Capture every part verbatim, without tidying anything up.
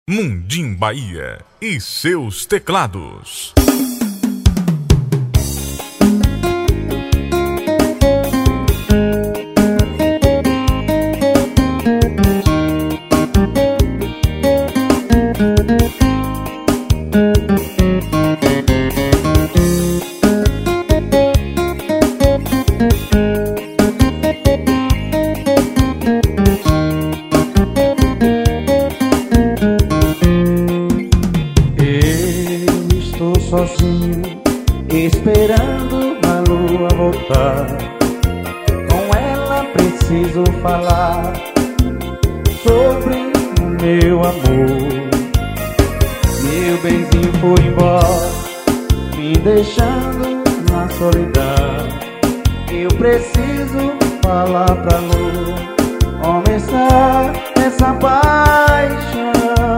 Mundim Bahia e seus teclados. Sozinho, esperando a lua voltar. Com ela preciso falar sobre o meu amor. Meu benzinho foi embora, me deixando na solidão. Eu preciso falar pra lua começar essa paixão.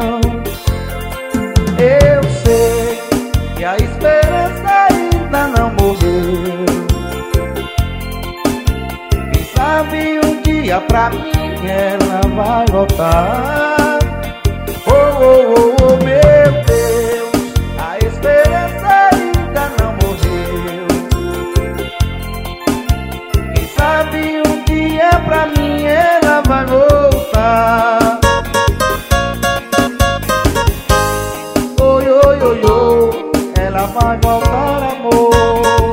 Eu sei que a esperança ainda não morreu. Quem sabe um dia pra mim ela vai voltar. Oh, oh, oh, oh, meu Deus, a esperança ainda não morreu. Quem sabe um dia pra mim ela vai voltar. Oi, oi, oi, oi, ela vai voltar, amor.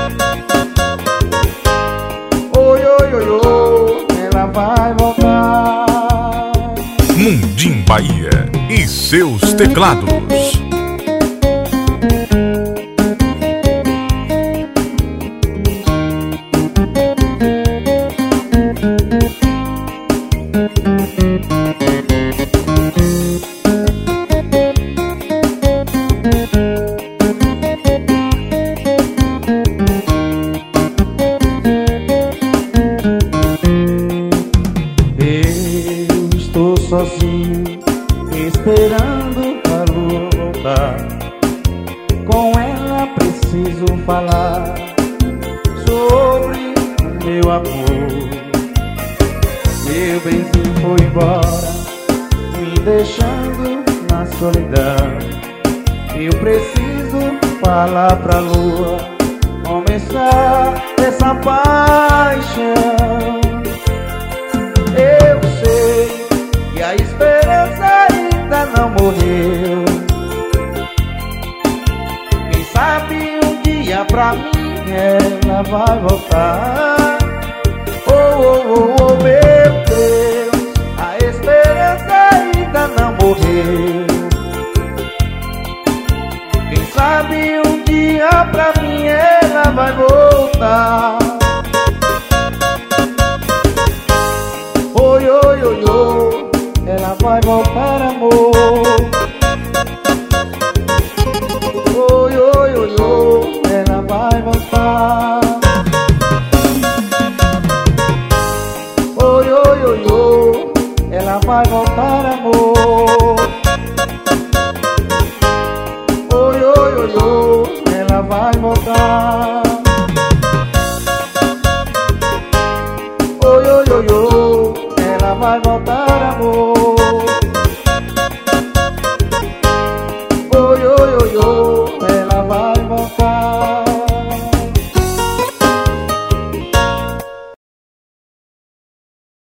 Oi, oi, oi, oi, ela vai voltar. Mundim Bahia e seus teclados. Sozinho, esperando a lua voltar. Com ela preciso falar sobre o meu amor. Meu benzinho foi embora, me deixando na solidão. Eu preciso falar pra lua começar essa paixão. Eu sei que a esperança ainda não morreu. Quem sabe um dia pra mim ela vai voltar. Oh, oh, oh, oh, meu Deus, a esperança ainda não morreu. Quem sabe um dia pra mim ela vai voltar. Oi, oi, oi, oi, ela vai voltar, amor. Oi, oi, oi, oi, ela vai voltar. Oi, oi, oi, oi, ela vai voltar, amor. Oi, oi, oi, oi, ela vai voltar. Oi, oi, oi, oi, ela vai voltar, amor.